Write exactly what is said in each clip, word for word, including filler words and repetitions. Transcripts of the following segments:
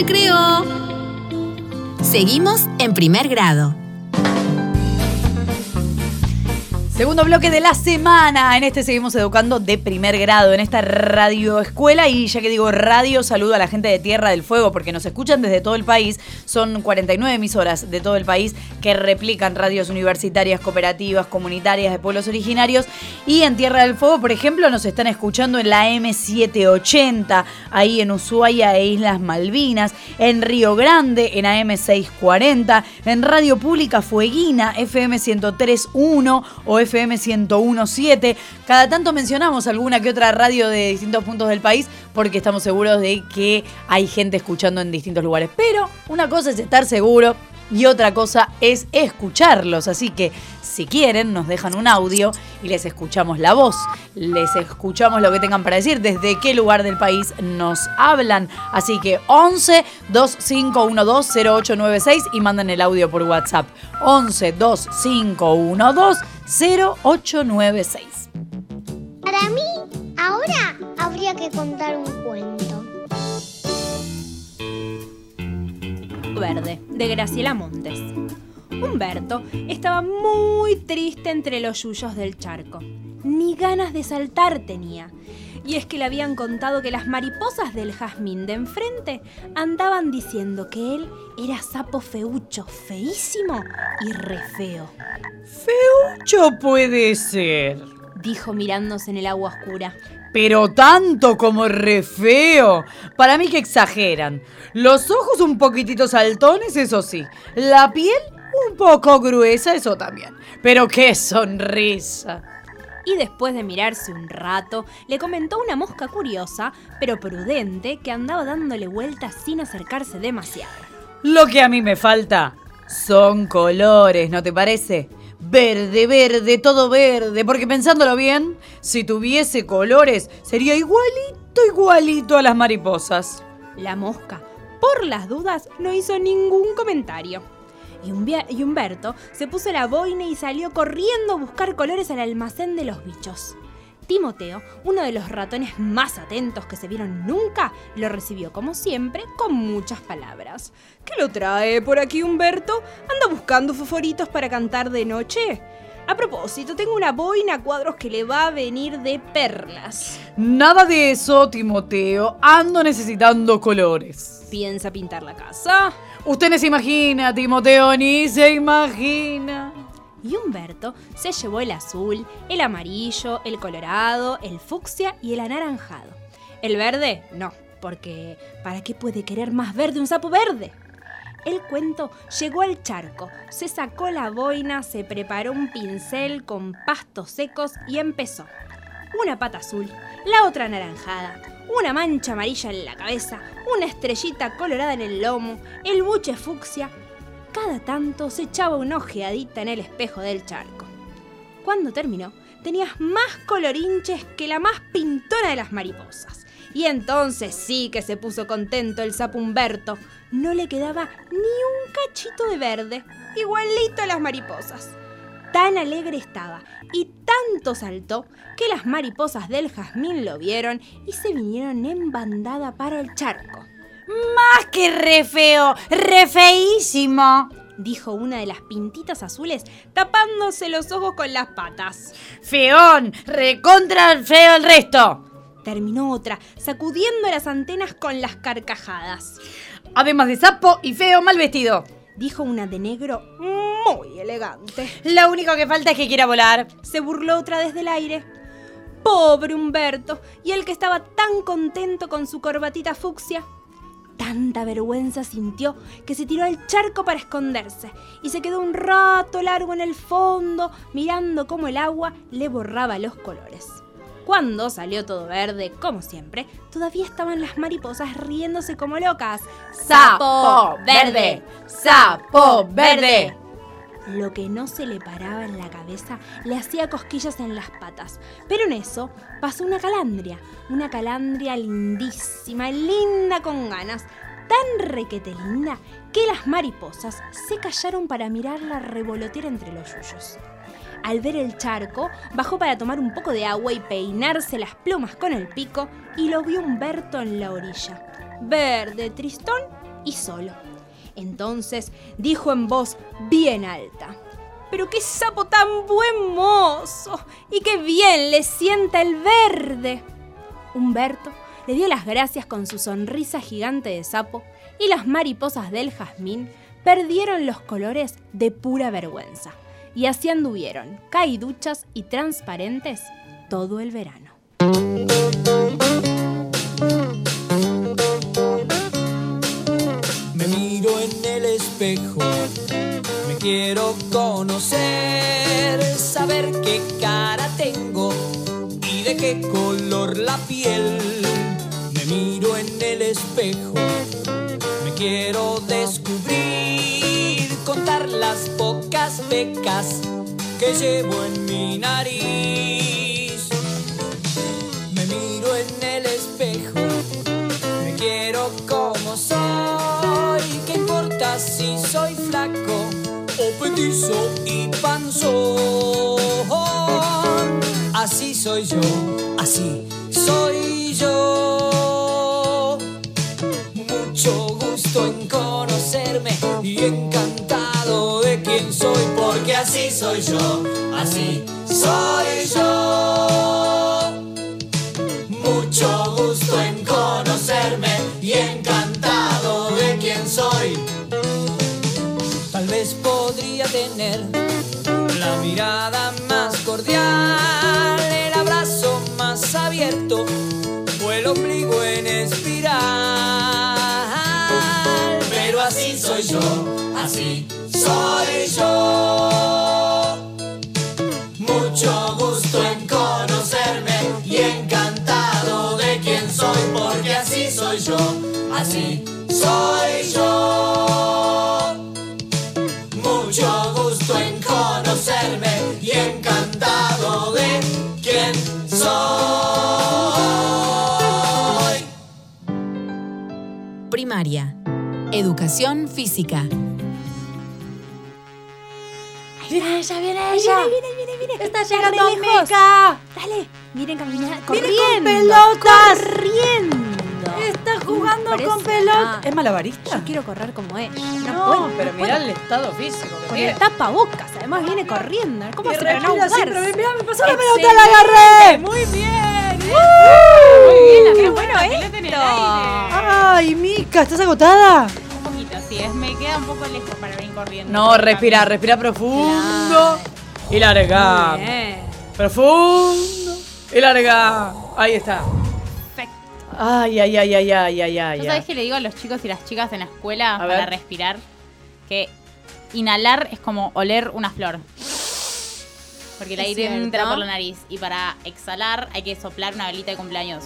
recreo. Seguimos en primer grado. Segundo bloque de la semana. En este seguimos educando de primer grado en esta radioescuela. Y ya que digo radio, saludo a la gente de Tierra del Fuego porque nos escuchan desde todo el país. Son cuarenta y nueve emisoras de todo el país que replican radios universitarias, cooperativas, comunitarias de pueblos originarios. Y en Tierra del Fuego, por ejemplo, nos están escuchando en la eme setecientos ochenta, ahí en Ushuaia e Islas Malvinas. En Río Grande, en a eme seiscientos cuarenta. En Radio Pública Fueguina, efe eme ciento tres punto uno o efe eme ciento uno punto siete. Cada tanto mencionamos alguna que otra radio de distintos puntos del país porque estamos seguros de que hay gente escuchando en distintos lugares. Pero una cosa es estar seguro y otra cosa es escucharlos. Así que si quieren nos dejan un audio y les escuchamos la voz. Les escuchamos lo que tengan para decir, desde qué lugar del país nos hablan. Así que once, veinticinco doce, cero ocho nueve seis y mandan el audio por WhatsApp. once, veinticinco doce, cero ocho nueve seis. Para mí, ahora habría que contar un cuento. Verde, de Graciela Montes. Humberto estaba muy triste entre los yuyos del charco. Ni ganas de saltar tenía. Y es que le habían contado que las mariposas del jazmín de enfrente andaban diciendo que él era sapo feucho, feísimo y re feo. Feucho puede ser, dijo mirándose en el agua oscura. Pero tanto como re feo. Para mí que exageran. Los ojos un poquitito saltones, eso sí. La piel un poco gruesa, eso también. Pero qué sonrisa. Y después de mirarse un rato, le comentó una mosca curiosa, pero prudente, que andaba dándole vueltas sin acercarse demasiado. Lo que a mí me falta son colores, ¿no te parece? Verde, verde, todo verde, porque pensándolo bien, si tuviese colores, sería igualito, igualito a las mariposas. La mosca, por las dudas, no hizo ningún comentario. Y Humberto se puso la boina y salió corriendo a buscar colores al almacén de los bichos. Timoteo, uno de los ratones más atentos que se vieron nunca, lo recibió como siempre con muchas palabras. ¿Qué lo trae por aquí, Humberto? ¿Anda buscando fosforitos para cantar de noche? A propósito, tengo una boina a cuadros que le va a venir de perlas. Nada de eso, Timoteo. Ando necesitando colores. ¿Piensa pintar la casa? Usted no se imagina, Timoteo, ni se imagina. Y Humberto se llevó el azul, el amarillo, el colorado, el fucsia y el anaranjado. El verde, no, porque ¿para qué puede querer más verde un sapo verde? El cuento llegó al charco, se sacó la boina, se preparó un pincel con pastos secos y empezó. Una pata azul, la otra anaranjada, una mancha amarilla en la cabeza, una estrellita colorada en el lomo, el buche fucsia. Cada tanto se echaba una ojeadita en el espejo del charco. Cuando terminó, tenías más colorinches que la más pintona de las mariposas. Y entonces sí que se puso contento el sapo Humberto. No le quedaba ni un cachito de verde, igualito a las mariposas. Tan alegre estaba y tanto saltó que las mariposas del jazmín lo vieron y se vinieron en bandada para el charco. ¡Más que re feo! ¡Re feísimo!, dijo una de las pintitas azules tapándose los ojos con las patas. ¡Feón! ¡Recontra feo el resto! Terminó otra, sacudiendo las antenas con las carcajadas. Además de sapo y feo, mal vestido, dijo una de negro muy elegante. Lo único que falta es que quiera volar. Se burló otra desde el aire. Pobre Humberto, y el que estaba tan contento con su corbatita fucsia. Tanta vergüenza sintió que se tiró al charco para esconderse y se quedó un rato largo en el fondo mirando cómo el agua le borraba los colores. Cuando salió todo verde, como siempre, todavía estaban las mariposas riéndose como locas. ¡Sapo verde! ¡Sapo verde! Lo que no se le paraba en la cabeza le hacía cosquillas en las patas. Pero en eso pasó una calandria, una calandria lindísima, linda con ganas, tan requete linda que las mariposas se callaron para mirarla revolotear entre los yuyos. Al ver el charco, bajó para tomar un poco de agua y peinarse las plumas con el pico y lo vio Humberto en la orilla. Verde, tristón y solo. Entonces dijo en voz bien alta: ¡pero qué sapo tan buen mozo! ¡Y qué bien le sienta el verde! Humberto le dio las gracias con su sonrisa gigante de sapo y las mariposas del jazmín perdieron los colores de pura vergüenza y así anduvieron, caiduchas y transparentes, todo el verano. Me miro en el espejo, me quiero conocer, saber qué cara tengo y de qué color la piel. Me miro en el espejo, me quiero descubrir, contar las pocas pecas que llevo en mi nariz. Me miro en el espejo, me quiero como soy, ¿qué importa si soy flaco o petizo y panzón? Así soy yo, así soy yo. Mucho gusto en conocerme y encantado de quién soy, porque así soy yo, así soy yo. Mucho gusto en conocerme y encantado de quién soy. Tal vez podría tener la mirada más cordial, el abrazo más abierto o el ombligo en espiral. Pero así soy yo, así soy yo. Mucho gusto en conocerme y encantado de quién soy, porque así soy yo, así soy yo. Mucho gusto en conocerme y encantado de quién soy. Primaria. Educación física. Viene ella, viene Viene, ella. viene, viene, viene. Está Está llegando re lejos. Mica. Dale, miren caminando, Viene corriendo. con pelotas. Corriendo. Está jugando con Impresionante. pelotas. ¿Es malabarista? Yo quiero correr como ella. No, No, puedo, pero no mirá puedo. el estado físico que Con tiene. el tapabocas, además viene corriendo. ¿Cómo Y hace para no respira así, ahogarse? pero mirá, me pasó la Excelente. pelota, la agarré. Muy bien. Muy bien, la ¡Qué pelota, bueno la pelota en el esto! aire. Ay, Mica, ¿estás agotada? Un poquito, sí, es, me queda un poco lejos para venir corriendo. No, respira, respira profundo. Y larga. Muy bien. Profundo. Y larga. Ahí está. Perfecto. Ay, ay, ay, ay, ay, ay, ay. ¿Yo sabés que le digo a los chicos y las chicas en la escuela A para ver. respirar? Que inhalar es como oler una flor. Porque el Es aire cierto. entra por la nariz. Y para exhalar hay que soplar una velita de cumpleaños.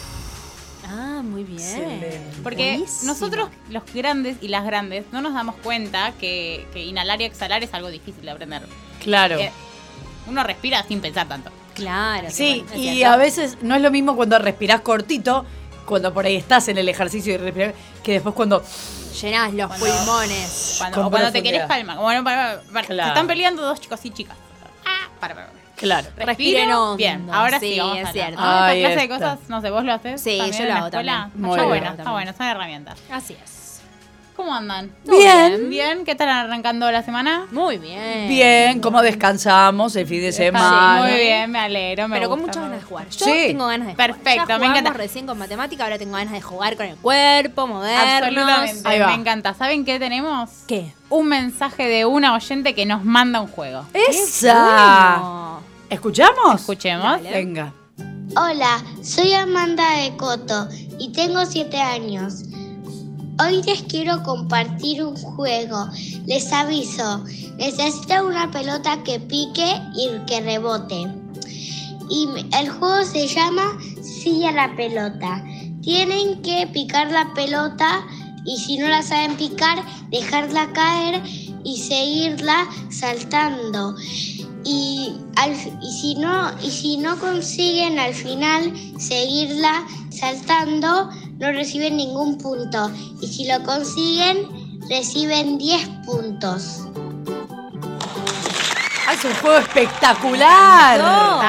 Ah, muy bien. Excelente. Porque Buenísimo. nosotros, los grandes y las grandes, no nos damos cuenta que, que inhalar y exhalar es algo difícil de aprender. Claro. Eh, uno respira sin pensar tanto. Claro. Sí, qué bueno, es y cierto. a veces no es lo mismo cuando respirás cortito, cuando por ahí estás en el ejercicio y respirar, que después cuando... Llenás los Cuando- pulmones. Cuando, Con o cuando te profundidad. querés calmar. Bueno, para, para, Claro. se están peleando dos chicos y chicas. Ah, para, para. Claro. Respiren hondo. Bien, ahora sí, Sí, vamos es a hablar. cierto. ¿No? Ahí Esta clase de está. cosas, no sé, vos lo haces. Sí, también yo en lo la hago escuela? también. Muy Está bien. bueno, está bueno, son herramientas. Así es. ¿Cómo andan? Bien. Bien, ¿qué tal arrancando la semana? Muy bien. Bien, cómo descansamos el fin de semana. Muy bien, me alegro. Me Pero con gusta, muchas me ganas de gusta. jugar. Yo Sí. tengo ganas de jugar. Perfecto, Ya me encanta. jugamos recién con matemática, ahora tengo ganas de jugar con el cuerpo, movernos. Absolutamente, Ahí va. me encanta. ¿Saben qué tenemos? ¿Qué? Un mensaje de una oyente que nos manda un juego. ¡Esa! Bueno. ¿Escuchamos? Escuchemos. Dale. Venga. Hola, soy Amanda de Coto y tengo siete años. Hoy les quiero compartir un juego. Les aviso, necesito una pelota que pique y que rebote. Y el juego se llama Sigue la pelota. Tienen que picar la pelota y si no la saben picar, dejarla caer y seguirla saltando. Y, al, y, si no, y si no consiguen al final seguirla saltando, no reciben ningún punto. Y si lo consiguen, reciben diez puntos. Ah, es un juego espectacular. No. Está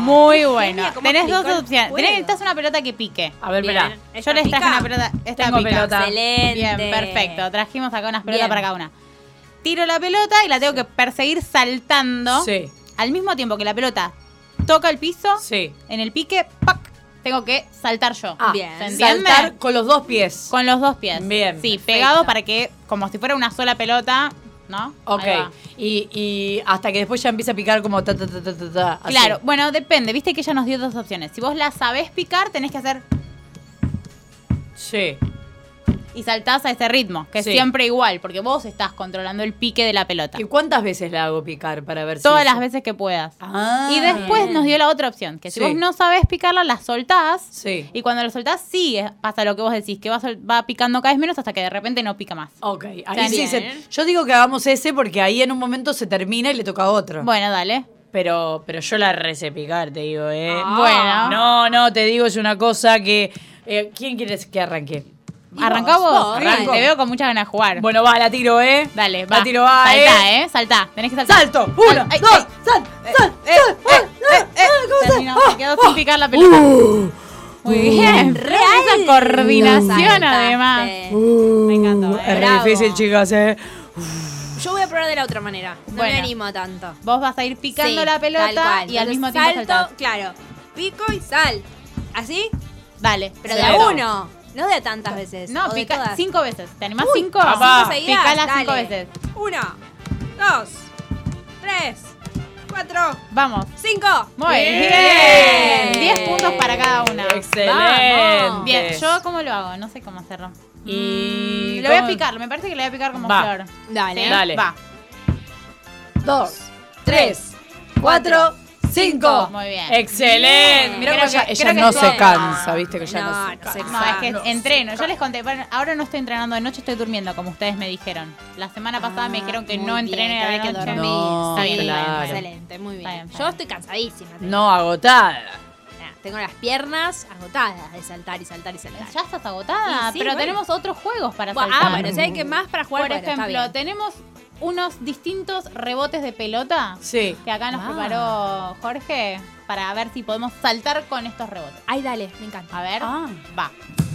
Muy bueno. ¿Cómo Tenés explicó dos el opciones. juego? Tenés, necesitas una pelota que pique. A ver, Bien. espera. ¿Esta Yo les traje pica? una pelota. Esta Tengo pica. pelota. Excelente. Bien, perfecto. Trajimos acá unas pelotas Bien. para cada una. Tiro la pelota y la tengo que perseguir saltando. Sí, Al mismo tiempo que la pelota toca el piso, sí. en el pique, ¡pac! Tengo que saltar yo. Ah, Bien. ¿Se entiende? saltar con los dos pies. Con los dos pies. Bien, Sí, perfecto. pegado para que, como si fuera una sola pelota, ¿no? Ok. Ahí va. Y, y hasta que después ya empieza a picar como ta ta ta ta ta, ta, así. Claro, bueno, depende. Viste que ella nos dio dos opciones. Si vos la sabés picar, tenés que hacer Sí. y saltás a ese ritmo, que Sí. es siempre igual, porque vos estás controlando el pique de la pelota. ¿Y cuántas veces la hago picar para ver si Todas eso- las veces que puedas. Ah. Y después nos dio la otra opción, que si Sí. vos no sabés picarla, la soltás. Sí. Y cuando la soltás, sí eh, pasa lo que vos decís, que va, sol- va picando cada vez menos hasta que de repente no pica más. Ok, ahí Está sí bien. se- yo digo que hagamos ese porque ahí en un momento se termina y le toca a otro. Bueno, dale. Pero, pero yo la recé picar, te digo, ¿eh? Bueno. No, no, te digo, es una cosa que... eh, ¿Quién quieres que arranque? Arrancá vos. vos, Bien, arranco. Te veo con muchas ganas de jugar. Bueno, va, la tiro, ¿eh? Dale, La va. tiro, va, Saltá, ¿eh? ¿eh? Saltá. Tenés que saltar. ¡Salto! ¡Uno, Ay, dos! ay. ¡Sal! Eh, ¡Sal! eh, ¡Sal! eh, eh, eh. Terminó, se quedó sin picar la pelota. Muy bien. Real. Esa coordinación, Saltaste. además. Me encantó. Es ¿eh? re Bravo. difícil, chicas, ¿eh? Yo voy a probar de la otra manera. No Bueno. me animo tanto. Vos vas a ir picando Sí, la tal pelota cual. y al Entonces, mismo tiempo salto, saltás. claro. Pico y sal. ¿Así? Dale. Pero Sí. de a uno. No de tantas veces. No, o de pica todas. cinco veces. ¿Te animás Uy, cinco? papá. cinco seguidas. Picala Dale. cinco veces. Uno, dos, tres, cuatro, Vamos. cinco. Muy bien. Bien. Diez puntos para cada una. Excelente. Vamos. Bien, ¿yo cómo lo hago? No sé cómo hacerlo. Y... Lo voy a ¿cómo? picar, me parece que lo voy a picar como Va. flor. Dale. ¿Sí? Dale. Va. Dos, tres, cuatro, cinco. Muy bien. Excelente. Mira Creo cómo ella, que- ella creo que no sí. se cansa, viste que ya no, No, se no cansa. se No, es que No, entreno. Yo les conté. Bueno, ahora no estoy entrenando de noche, estoy durmiendo, como ustedes me dijeron. La semana pasada me dijeron que Muy no bien, entrené que a hay la que noche. dormir. No, Está bien, Sí, claro. Excelente, muy bien. Está bien, está Yo bien. estoy cansadísima. te No, agotada. Nah, Tengo las piernas agotadas de saltar y saltar y saltar. Ya estás agotada, Y sí, pero bueno. tenemos otros juegos para Bueno, saltar. ah, bueno, si hay que más para jugar, Por bueno, está ejemplo, bien. tenemos unos distintos rebotes de pelota Sí. que acá nos Ah. preparó Jorge para ver si podemos saltar con estos rebotes. Ay, dale, me encanta. A ver, Ah. va.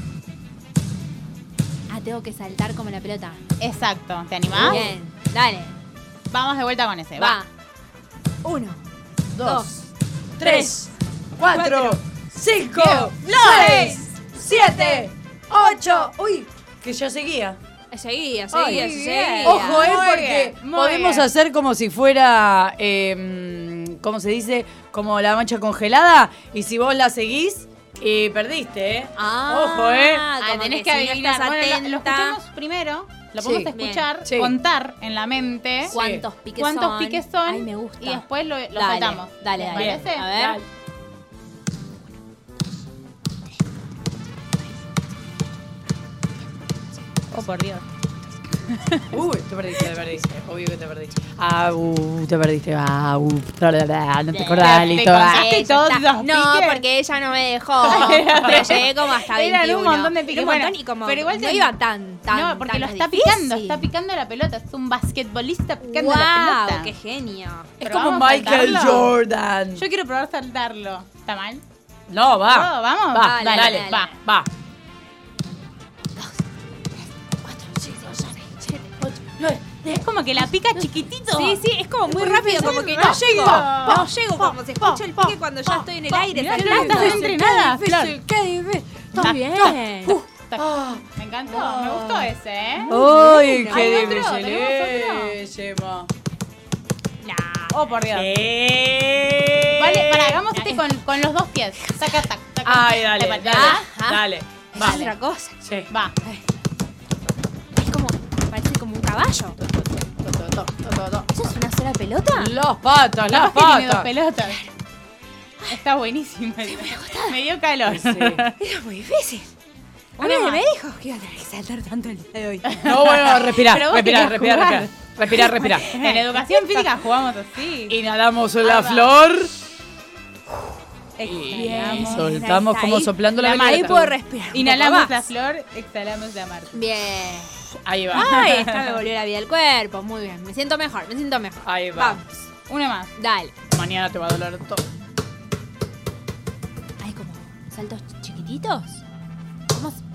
Ah, tengo que saltar como la pelota. Exacto, ¿te animás? Bien, dale. Vamos de vuelta con ese, Va. va. Uno, Dos, tres, cuatro, cinco, Diez, seis, siete, ocho. Uy, que ya seguía. Seguía, Ay, seguía, muy seguía. bien. Ojo, eh, Muy porque bien, muy podemos bien. hacer como si fuera, eh, ¿cómo se dice? Como la mancha congelada. Y si vos la seguís, eh, perdiste, ¿eh? Ah, Ojo, eh. Ah, como tenés que que si no adivinar. estás Bueno, lo- lo, atenta. escuchamos primero, lo podemos Sí. escuchar, Bien. Sí. contar en la mente ¿Cuántos piques cuántos son? piques son Ay, me gusta. y después lo, lo Dale, soltamos. dale, ¿Les dale. parece? A ver. Dale. Oh, por Dios. Uy, te perdiste, te perdiste. Obvio que te perdiste. Ah, uh, te perdiste. Ah, uh, bla, bla, bla, no te acordás, Te listo. ah. contaste Eh, ya todos está. los No, piques. porque ella no me dejó. Pero llegué como hasta Eran un veintiuno. montón de piques. Era un Bueno, montón y como pero igual no te- iba tan, tan No, porque tan lo está difícil. picando, está picando la pelota. Es un basquetbolista picando Wow, la pelota. qué genio. Es Pero como vamos a Michael saltarlo. Jordan. Yo quiero probar saltarlo. ¿Está mal? No, va. ¿Todo? ¿Vamos? Va, Dale, dale, dale, dale, dale. va, va. Es como que la pica chiquitito. Sí, sí, es como muy rápido, como que no rápido. llego. Pa, No llego, como se escucha el pique cuando ya estoy en el aire. Mirá, saltando. Flor, estás entrenada, Flor. Qué difícil. Está Ta, bien. ta. Me encantó, me gustó ese, ¿eh? Uy, qué ¿Hay otro? dificilísimo. Oh, por Dios. Eh. Vale, para, hagamos este con, con los dos pies. Saca, tac, saca. Ay, dale, ¿Te dale, parece? Ajá. dale. Es Vale. otra cosa. Sí. Va. Es como, parece como un caballo. ¿Eso es una sola pelota? Las patas, las Capaz que tiene dos patas. pelotas. Está buenísimo. Me dio calor. Era muy difícil. A mí Una nadie más. me dijo que iba a tener que saltar tanto el día de hoy. No, bueno, respirá, Pero vos respirá, querías respirá, jugar. respirá. Respirá, respirá. En educación física jugamos así. Inhalamos la flor. Exhalamos. Soltamos ahí como está. soplando la Ahí veleta. puedo respirar. un Inhalamos poco la más. flor, exhalamos la mar. Bien. Ahí va. Ay, está, me volvió la vida al cuerpo. Muy bien. Me siento mejor, me siento mejor. Ahí va. Vamos. Una más. Dale. Mañana te va a doler todo. saltos chiquititos? ¿Cómo se-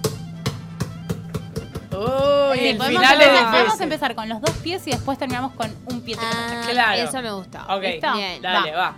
Uy, Sí, el podemos, final es empezar, podemos difícil. empezar con los dos pies y después terminamos con un pie. Ah, Claro. eso me gustó. Ok, ¿Listo? Bien. dale, va.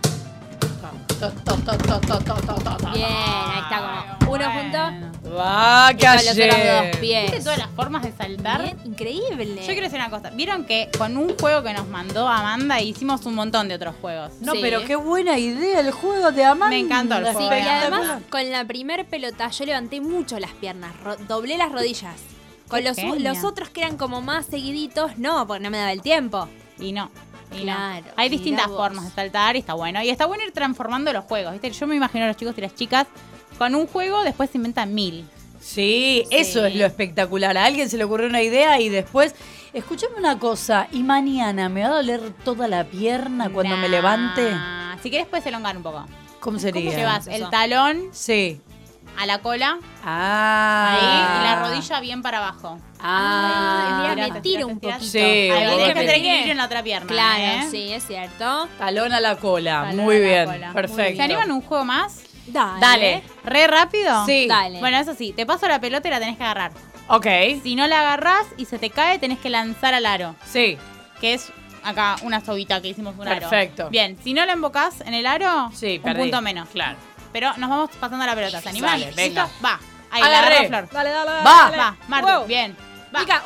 To, to, to, to, to, to, to, to. Bien, ahí está como uno junto Va, y con los otros calle. dos pies. ¿Viste todas las formas de saltar? Bien, increíble. Yo quiero decir una cosa. ¿Vieron que con un juego que nos mandó Amanda hicimos un montón de otros juegos? No, Sí. pero qué buena idea el juego de Amanda. Me encantó el Sí, juego. y además Espectacular. con la primer pelota yo levanté mucho las piernas, ro- doblé las rodillas. Con Qué los, genia. los otros que eran como más seguiditos, no, porque no me daba el tiempo. Y no. Y Claro, no. Hay distintas mirá vos. formas de saltar y está bueno. Y está bueno ir transformando los juegos. ¿Viste? Yo me imagino a los chicos y las chicas con un juego, después se inventan mil. Sí, eso Sí. es lo espectacular. A alguien se le ocurrió una idea y después, escúchame una cosa, y mañana me va a doler toda la pierna cuando me Nah. levante. Si querés puedes elongar un poco. ¿Cómo sería? Llevas eso? el talón Sí. a la cola, Ah. ahí, y la rodilla bien para abajo. Ah. Mira, Tirate, me tiro tirate, un tirate. poquito. Sí, Ahí va, vos tenés que te hacer tiré. equilibrio en la otra pierna. Claro, ¿eh? sí, es cierto. Talón a la cola. Talón Muy a la bien. cola. Perfecto. ¿Se animan a un juego más? Dale. Dale. ¿Re rápido? Sí. Dale. Bueno, eso sí, te paso la pelota y la tenés que agarrar. Ok. Si no la agarrás y se te cae, tenés que lanzar al aro. Sí. Que es acá una soguita que hicimos un aro. Perfecto. Bien, si no la embocás en el aro, Sí, un perdí. punto menos. Claro. Pero nos vamos pasando la pelota. ¿Se animan? Dale, venga. ¿Listo? Va. Ahí, Agarré. la agarró Flor. Dale, dale, dale. Va. dale. Va, Martu. Wow. Bien. Va. Mica,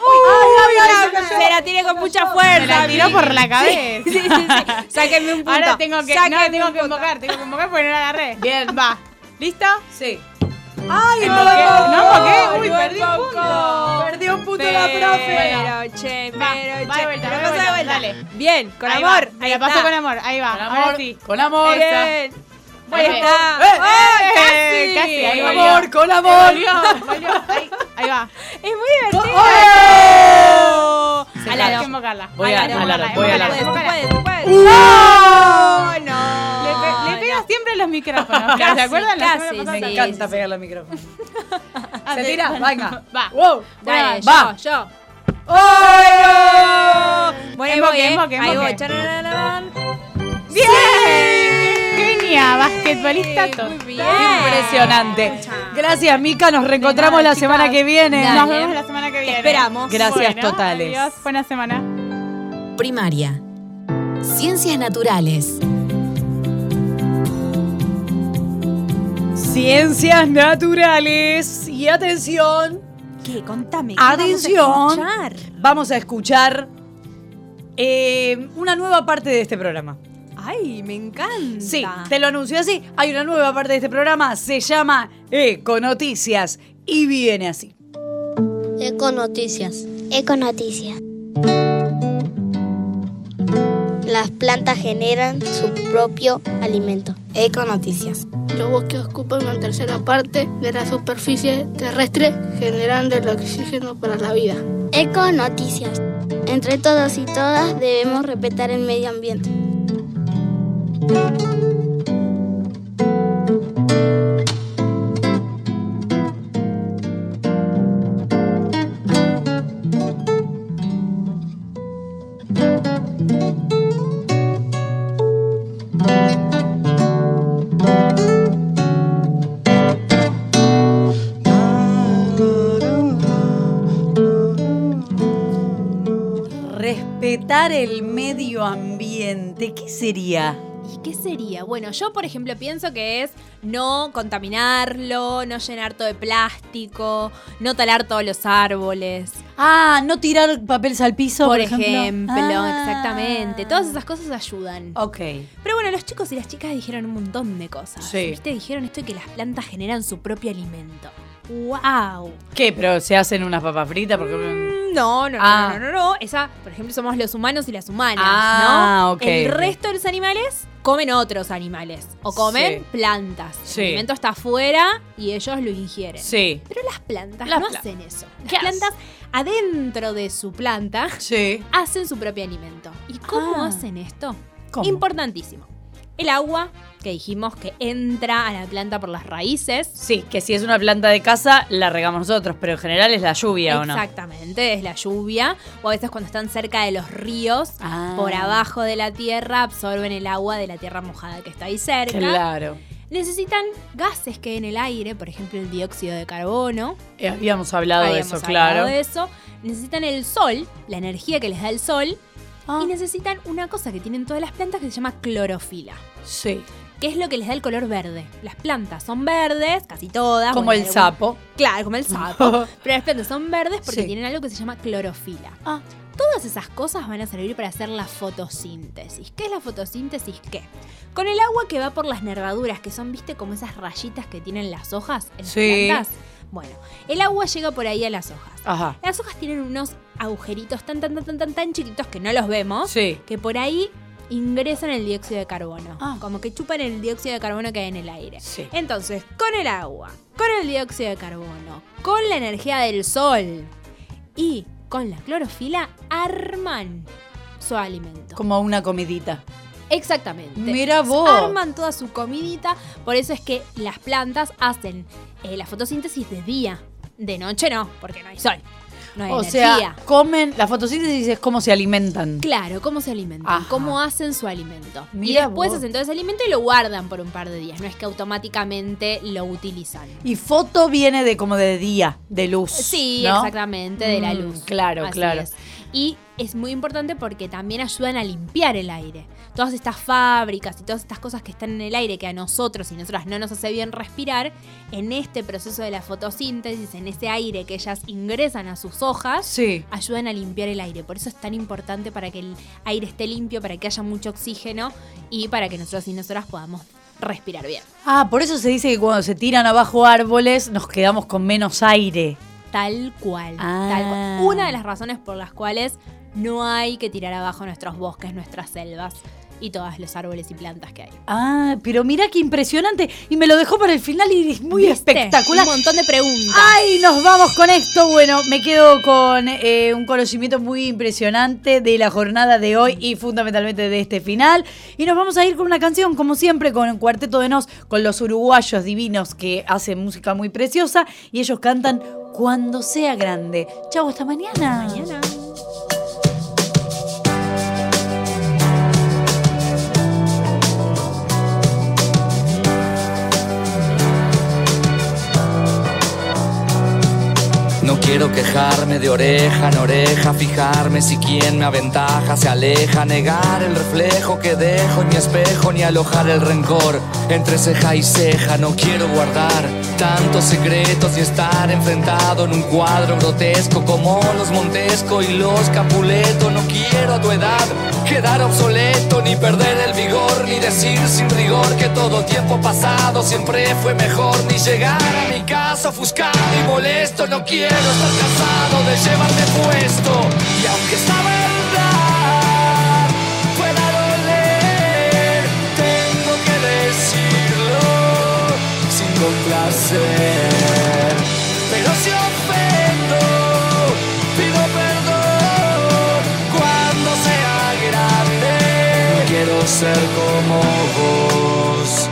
uy, se la tiré con mucha fuerza. Se la tiró Vicky. por la cabeza. Sí, sí, sí. Sáquenme un punto. Ahora tengo que, Sáquenme no, tengo un que punto. invocar, tengo que invocar porque no la agarré. Bien. Va. ¿Listo? Sí. ¡Ay, No, no! ¿qué? No, ¿por qué? Uy, No, perdí un poco. punto. Perdí un punto Pero, la profe. Pero, che, Va, pero, va che. de vuelta, Pero va de pasa de vuelta, vuelta. dale. Bien, con Ahí amor. va. Me Ahí la pasó está. con amor. Ahí va. Con Ahora amor. sí. Con amor. Bien. Ahí Ahí está. ¡Eh, eh! ¡Eh! Casi, ahí Con volvió. amor, con Ahí amor. volvió, volvió. Ahí, ahí va. Es muy divertido. ¡Oh! Se Al aro. Hay que invocarla. Voy a- Al al aro, aro, voy al invócala, aro. Puedes, invócala. puedes, puedes. ¡Uh! No, no. Le, pe- le pegas siempre a los micrófonos. Casi, ¿Se acuerdan? La casi, semana pasada? Me sí, encanta sí, pegarle al micrófono. Ah, Se sí. tira, venga. Va. ¡Wow! Dale, Va. yo, yo. ¡Oh! Bueno, ahí Emboque, voy, ¿eh? emboque, Ahí emboque. voy. Charararán. ¡Bien! Genia, basquetbolista total. Muy bien. Impresionante. Gracias, Mica. Nos reencontramos De nada, la semana chicas. que viene. Dale. Nos vemos la semana que viene. esperamos. Gracias Bueno, totales. Adiós, buena semana. Primaria. Ciencias naturales. Ciencias naturales. Y atención. ¿Qué? Contame. ¿qué Atención. Vamos a escuchar? Vamos a escuchar eh, una nueva parte de este programa. Ay, me encanta. Sí, te lo anuncio así. Hay una nueva parte de este programa. Se llama Econoticias. Y viene así. Econoticias. Econoticias. Las plantas generan su propio alimento. Econoticias. Los bosques ocupan una tercera parte de la superficie terrestre, generando el oxígeno para la vida. Econoticias. Entre todos y todas debemos respetar el medio ambiente. Respetar el medio ambiente. ¿Qué sería? ¿Y qué sería? Bueno, yo por ejemplo pienso que es no contaminarlo, no llenar todo de plástico, no talar todos los árboles, Ah, no tirar papeles al piso, por, por ejemplo. Ah. Exactamente. Todas esas cosas ayudan. Ok. Pero bueno, los chicos y las chicas dijeron un montón de cosas. Sí. ¿Viste? Dijeron esto de que las plantas generan su propio alimento. ¡Wow! ¿Qué? ¿Pero se hacen unas papas fritas? Porque... Mm, No, no, Ah. no, no, no, no. Esa, por ejemplo, somos los humanos y las humanas, Ah, ¿no? ok, El ok. resto de los animales comen otros animales o comen Sí. plantas. Sí. El alimento está afuera y ellos lo ingieren. Sí. Pero las plantas Las no pla- hacen eso. Las ¿Qué hacen? plantas adentro de su planta Sí. hacen su propio alimento. ¿Y cómo Ah. hacen esto? ¿Cómo? Importantísimo. El agua, que dijimos que entra a la planta por las raíces. Sí, que si es una planta de casa, la regamos nosotros, pero en general es la lluvia, ¿o no? Exactamente, es la lluvia. O a veces cuando están cerca de los ríos, Ah. por abajo de la tierra, absorben el agua de la tierra mojada que está ahí cerca. Claro. necesitan gases que hay en el aire, por ejemplo el dióxido de carbono. Eh, habíamos hablado Habíamos de eso, hablado claro. de eso. Necesitan el sol, la energía que les da el sol. Ah. Y necesitan una cosa que tienen todas las plantas que se llama clorofila. Sí. Que es lo que les da el color verde. Las plantas son verdes, casi todas. Como bueno, el algún- sapo. Claro, como el sapo. Pero las plantas son verdes porque Sí. tienen algo que se llama clorofila. Ah. Todas esas cosas van a servir para hacer la fotosíntesis. ¿Qué es la fotosíntesis? ¿Qué? Con el agua que va por las nervaduras, que son, viste, como esas rayitas que tienen las hojas en las Sí. plantas. Bueno, el agua llega por ahí a las hojas. Ajá. Las hojas tienen unos agujeritos tan, tan, tan, tan, tan, tan chiquitos que no los vemos. Sí. Que por ahí ingresan el dióxido de carbono. Ah. Como que chupan el dióxido de carbono que hay en el aire. Sí. Entonces, con el agua, con el dióxido de carbono, con la energía del sol y con la clorofila, arman su alimento. Como una comidita. Exactamente. Mira vos. Arman toda su comidita. Por eso es que las plantas hacen eh, la fotosíntesis de día. De noche no, porque no hay sol. No hay O energía. sea, comen, la fotosíntesis es cómo se alimentan. Claro, cómo se alimentan, Ajá. cómo hacen su alimento. Mira y después vos. hacen todo ese alimento y lo guardan por un par de días. No es que automáticamente lo utilizan. Y foto viene de como de día, de luz. Sí, ¿no? exactamente, de la Mm, luz. claro, Así claro. es. Y es muy importante porque también ayudan a limpiar el aire. Todas estas fábricas y todas estas cosas que están en el aire que a nosotros y nosotras no nos hace bien respirar, en este proceso de la fotosíntesis, en ese aire que ellas ingresan a sus hojas, Sí. ayudan a limpiar el aire. Por eso es tan importante para que el aire esté limpio, para que haya mucho oxígeno y para que nosotros y nosotras podamos respirar bien. Ah, por eso se dice que cuando se tiran abajo árboles nos quedamos con menos aire. Tal cual, Ah. tal cual. Una de las razones por las cuales no hay que tirar abajo nuestros bosques, nuestras selvas y todos los árboles y plantas que hay. Ah, pero mira qué impresionante. Y me lo dejó para el final y es muy ¿Viste? espectacular. Un montón de preguntas. ¡Ay, nos vamos con esto! Bueno, me quedo con eh, un conocimiento muy impresionante de la jornada de hoy y fundamentalmente de este final. Y nos vamos a ir con una canción, como siempre, con el Cuarteto de Nos, con los uruguayos divinos que hacen música muy preciosa. Y ellos cantan Cuando sea grande. Chau, hasta mañana. Mañana. No quiero quejarme de oreja en oreja, fijarme si quien me aventaja se aleja, negar el reflejo que dejo en mi espejo, ni alojar el rencor entre ceja y ceja. No quiero guardar tantos secretos y estar enfrentado en un cuadro grotesco como los Montesco y los Capuleto. No quiero a tu edad quedar obsoleto, ni perder el vigor, ni decir sin rigor que todo tiempo pasado siempre fue mejor, ni llegar a mi casa ofuscado y molesto. No quiero estar cansado de llevarme puesto, y aunque esta verdad pueda doler, tengo que decirlo sin complacer. Pero si ofendo, pido perdón cuando sea grande. No quiero ser como vos.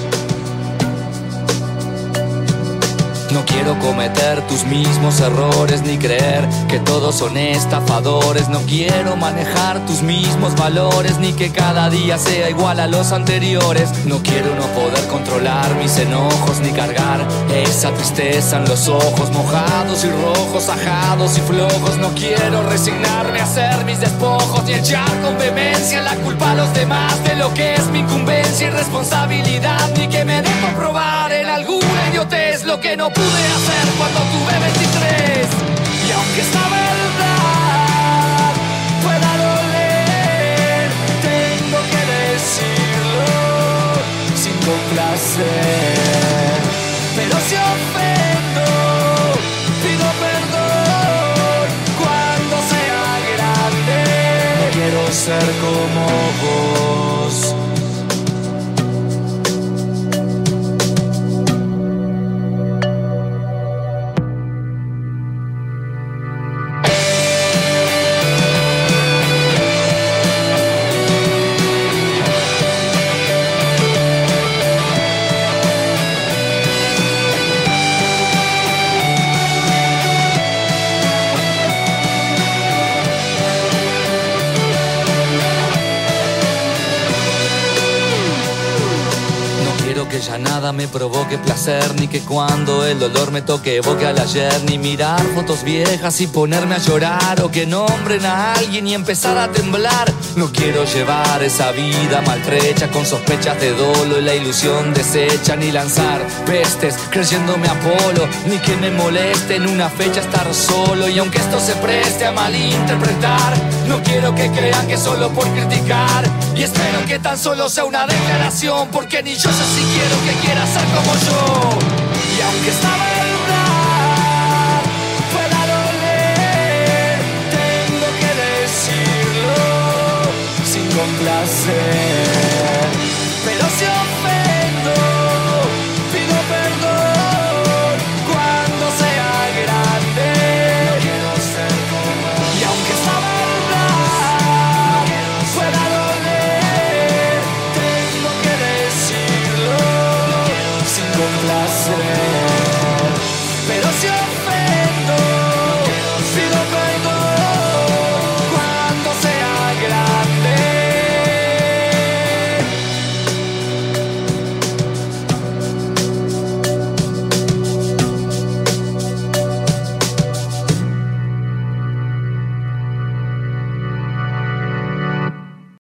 No quiero cometer tus mismos errores, ni creer que todos son estafadores. No quiero manejar tus mismos valores, ni que cada día sea igual a los anteriores. No quiero no poder controlar mis enojos, ni cargar esa tristeza en los ojos mojados y rojos, ajados y flojos. No quiero resignarme a hacer mis despojos, ni echar con vehemencia la culpa a los demás de lo que es mi incumbencia y responsabilidad, ni que me dejo probar en alguna idiotez lo que no pude hacer cuando tuve veintitrés. Y aunque esta verdad pueda doler, tengo que decirlo sin complacer. Pero si ofendo, pido perdón cuando sea grande. No quiero ser como vos. nada me provoque placer, ni que cuando el dolor me toque evoque al ayer, ni mirar fotos viejas y ponerme a llorar, o que nombren a alguien y empezar a temblar. No quiero llevar esa vida maltrecha con sospechas de dolo y la ilusión deshecha, ni lanzar pestes creyéndome Apolo, ni que me moleste en una fecha estar solo. Y aunque esto se preste a malinterpretar, no quiero que crean que solo por criticar, y espero que tan solo sea una declaración, porque ni yo sé si quiero que quiera ser como yo. Y aunque está